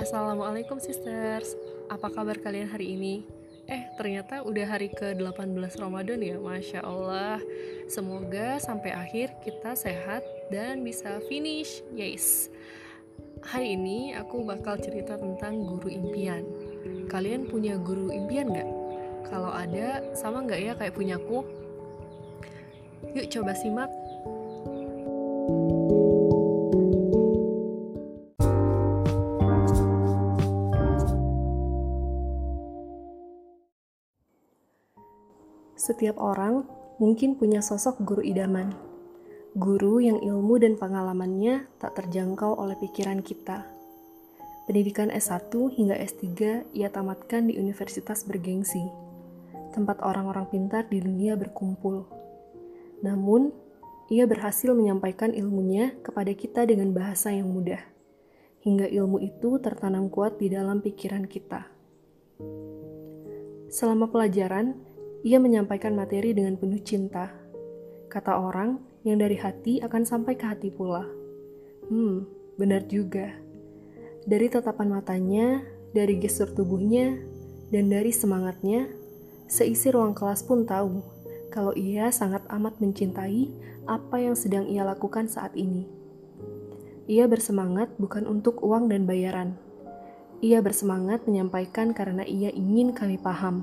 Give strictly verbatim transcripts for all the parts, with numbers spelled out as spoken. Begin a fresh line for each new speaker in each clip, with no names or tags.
Assalamualaikum sisters, apa kabar kalian hari ini? Eh, ternyata udah hari ke delapan belas Ramadan ya, Masya Allah. Semoga sampai akhir kita sehat dan bisa finish, yes. Hari ini aku bakal cerita tentang guru impian. Kalian punya guru impian gak? Kalau ada, sama gak ya kayak punyaku? Yuk coba simak. Setiap orang mungkin punya sosok guru idaman. Guru yang ilmu dan pengalamannya tak terjangkau oleh pikiran kita. Pendidikan S satu hingga S tiga ia tamatkan di universitas bergengsi, tempat orang-orang pintar di dunia berkumpul. Namun, ia berhasil menyampaikan ilmunya kepada kita dengan bahasa yang mudah, hingga ilmu itu tertanam kuat di dalam pikiran kita. Selama pelajaran, ia menyampaikan materi dengan penuh cinta. Kata orang, yang dari hati akan sampai ke hati pula. Hmm, benar juga. Dari tatapan matanya, dari gestur tubuhnya, dan dari semangatnya, seisi ruang kelas pun tahu kalau ia sangat amat mencintai apa yang sedang ia lakukan saat ini. Ia bersemangat bukan untuk uang dan bayaran. Ia bersemangat menyampaikan karena ia ingin kami paham.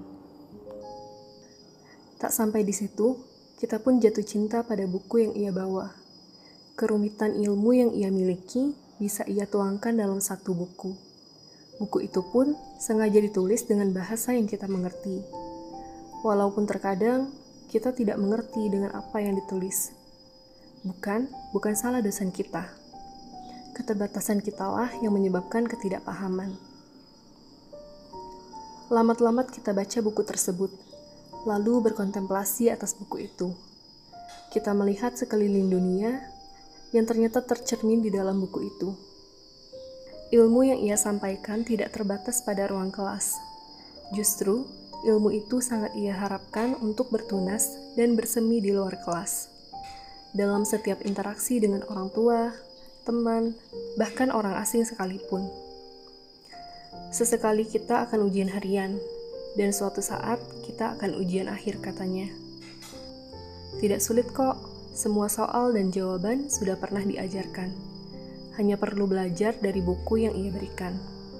Tak sampai di situ, kita pun jatuh cinta pada buku yang ia bawa. Kerumitan ilmu yang ia miliki bisa ia tuangkan dalam satu buku. Buku itu pun sengaja ditulis dengan bahasa yang kita mengerti. Walaupun terkadang kita tidak mengerti dengan apa yang ditulis. Bukan, bukan salah dosen kita. Keterbatasan kitalah yang menyebabkan ketidakpahaman. Lamat-lamat kita baca buku tersebut, lalu berkontemplasi atas buku itu. Kita melihat sekeliling dunia yang ternyata tercermin di dalam buku itu. Ilmu yang ia sampaikan tidak terbatas pada ruang kelas. Justru, ilmu itu sangat ia harapkan untuk bertunas dan bersemi di luar kelas. Dalam setiap interaksi dengan orang tua, teman, bahkan orang asing sekalipun. Sesekali kita akan ujian harian, dan suatu saat kita akan ujian akhir katanya. Tidak sulit kok, semua soal dan jawaban sudah pernah diajarkan. Hanya perlu belajar dari buku yang ia berikan.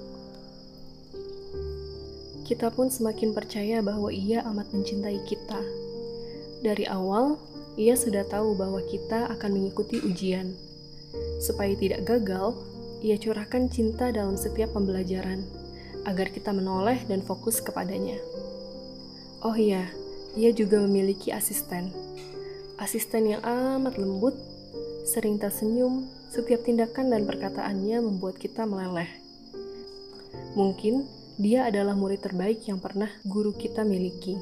Kita pun semakin percaya bahwa ia amat mencintai kita. Dari awal, ia sudah tahu bahwa kita akan mengikuti ujian. Supaya tidak gagal, ia curahkan cinta dalam setiap pembelajaran, agar kita menoleh dan fokus kepadanya. Oh iya, ia juga memiliki asisten. Asisten yang amat lembut, sering tersenyum, setiap tindakan dan perkataannya membuat kita meleleh. Mungkin dia adalah murid terbaik yang pernah guru kita miliki.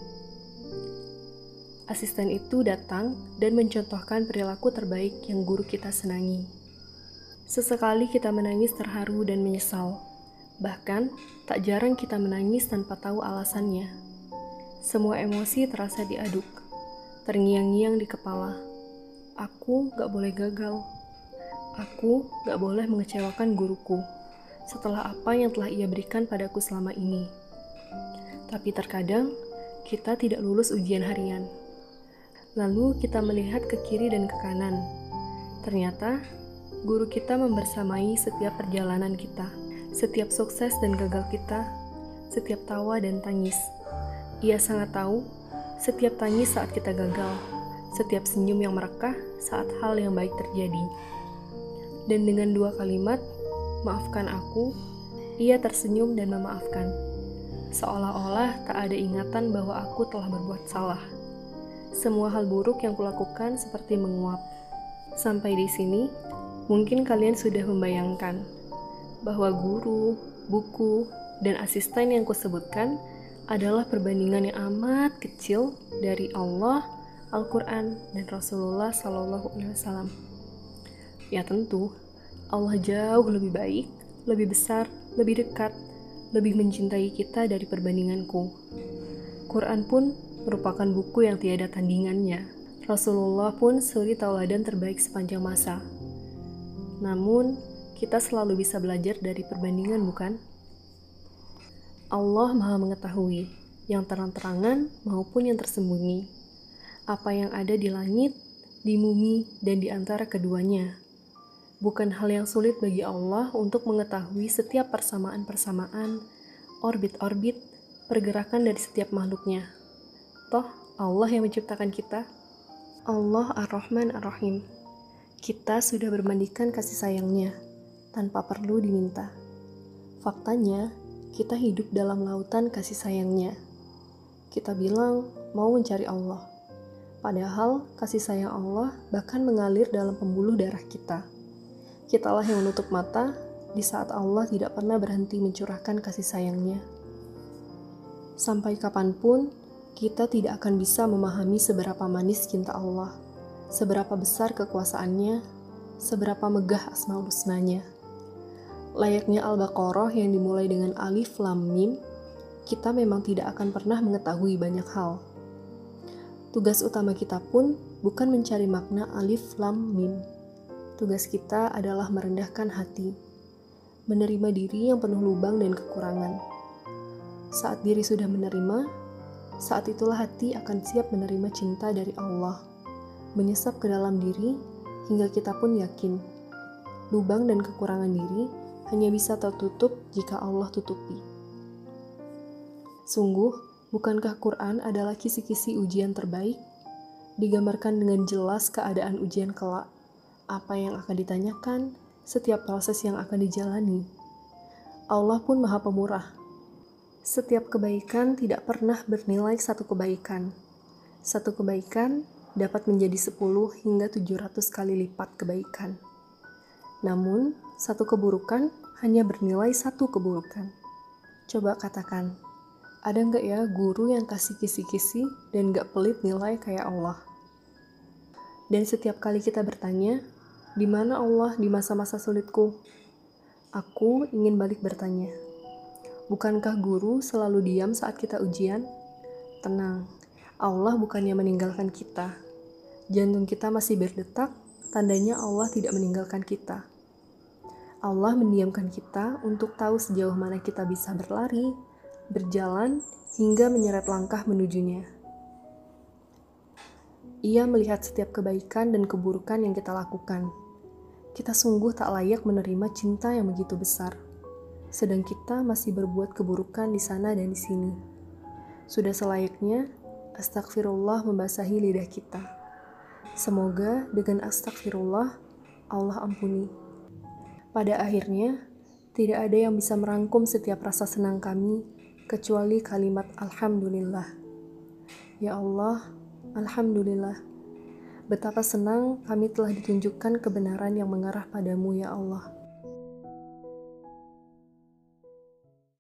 Asisten itu datang dan mencontohkan perilaku terbaik yang guru kita senangi. Sesekali kita menangis terharu dan menyesal. Bahkan, tak jarang kita menangis tanpa tahu alasannya. Semua emosi terasa diaduk, terngiang-ngiang di kepala. Aku gak boleh gagal. Aku gak boleh mengecewakan guruku setelah apa yang telah ia berikan padaku selama ini. Tapi terkadang, kita tidak lulus ujian harian. Lalu kita melihat ke kiri dan ke kanan. Ternyata, guru kita membersamai setiap perjalanan kita. Setiap sukses dan gagal kita, setiap tawa dan tangis. Ia sangat tahu setiap tangis saat kita gagal, setiap senyum yang merekah saat hal yang baik terjadi. Dan dengan dua kalimat, maafkan aku, ia tersenyum dan memaafkan. Seolah-olah tak ada ingatan bahwa aku telah berbuat salah. Semua hal buruk yang kulakukan seperti menguap. Sampai di sini, mungkin kalian sudah membayangkan bahwa guru, buku, dan asisten yang kusebutkan adalah perbandingan yang amat kecil dari Allah, Al-Quran, dan Rasulullah Sallallahu Alaihi Wasallam. Ya tentu, Allah jauh lebih baik, lebih besar, lebih dekat, lebih mencintai kita dari perbandinganku. Quran pun merupakan buku yang tiada tandingannya. Rasulullah pun suri tauladan terbaik sepanjang masa. Namun, kita selalu bisa belajar dari perbandingan, bukan? Allah Maha Mengetahui, yang terang-terangan maupun yang tersembunyi. Apa yang ada di langit, di bumi, dan di antara keduanya. Bukan hal yang sulit bagi Allah untuk mengetahui setiap persamaan-persamaan, orbit-orbit, pergerakan dari setiap makhluknya. Toh, Allah yang menciptakan kita. Allah Ar-Rahman Ar-Rahim. Kita sudah bermandikan kasih sayangnya, tanpa perlu diminta. Faktanya, kita hidup dalam lautan kasih sayangnya. Kita bilang mau mencari Allah. Padahal kasih sayang Allah bahkan mengalir dalam pembuluh darah kita. Kitalah yang menutup mata di saat Allah tidak pernah berhenti mencurahkan kasih sayangnya. Sampai kapanpun, kita tidak akan bisa memahami seberapa manis cinta Allah, seberapa besar kekuasaannya, seberapa megah Asmaul Husnanya. Layaknya Al-Baqarah yang dimulai dengan Alif Lam Mim, kita memang tidak akan pernah mengetahui banyak hal. Tugas utama kita pun bukan mencari makna Alif Lam Mim. Tugas kita adalah merendahkan hati, menerima diri yang penuh lubang dan kekurangan. Saat diri sudah menerima, saat itulah hati akan siap menerima cinta dari Allah, menyesap ke dalam diri hingga kita pun yakin, lubang dan kekurangan diri hanya bisa tertutup jika Allah tutupi. Sungguh, bukankah Quran adalah kisi-kisi ujian terbaik? Digambarkan dengan jelas keadaan ujian kelak, apa yang akan ditanyakan, setiap proses yang akan dijalani. Allah pun Maha Pemurah. Setiap kebaikan tidak pernah bernilai satu kebaikan. Satu kebaikan dapat menjadi sepuluh hingga tujuh ratus kali lipat kebaikan. Namun, satu keburukan hanya bernilai satu keburukan. Coba katakan, ada nggak ya guru yang kasih kisi-kisi dan nggak pelit nilai kayak Allah? Dan setiap kali kita bertanya, di mana Allah di masa-masa sulitku? Aku ingin balik bertanya, bukankah guru selalu diam saat kita ujian? Tenang, Allah bukannya meninggalkan kita. Jantung kita masih berdetak, tandanya Allah tidak meninggalkan kita. Allah mendiamkan kita untuk tahu sejauh mana kita bisa berlari, berjalan, hingga menyeret langkah menujunya. Ia melihat setiap kebaikan dan keburukan yang kita lakukan. Kita sungguh tak layak menerima cinta yang begitu besar, sedang kita masih berbuat keburukan di sana dan di sini. Sudah selayaknya astagfirullah membasahi lidah kita. Semoga dengan astagfirullah Allah ampuni. Pada akhirnya, tidak ada yang bisa merangkum setiap rasa senang kami kecuali kalimat Alhamdulillah. Ya Allah, Alhamdulillah. Betapa senang kami telah ditunjukkan kebenaran yang mengarah padamu ya Allah.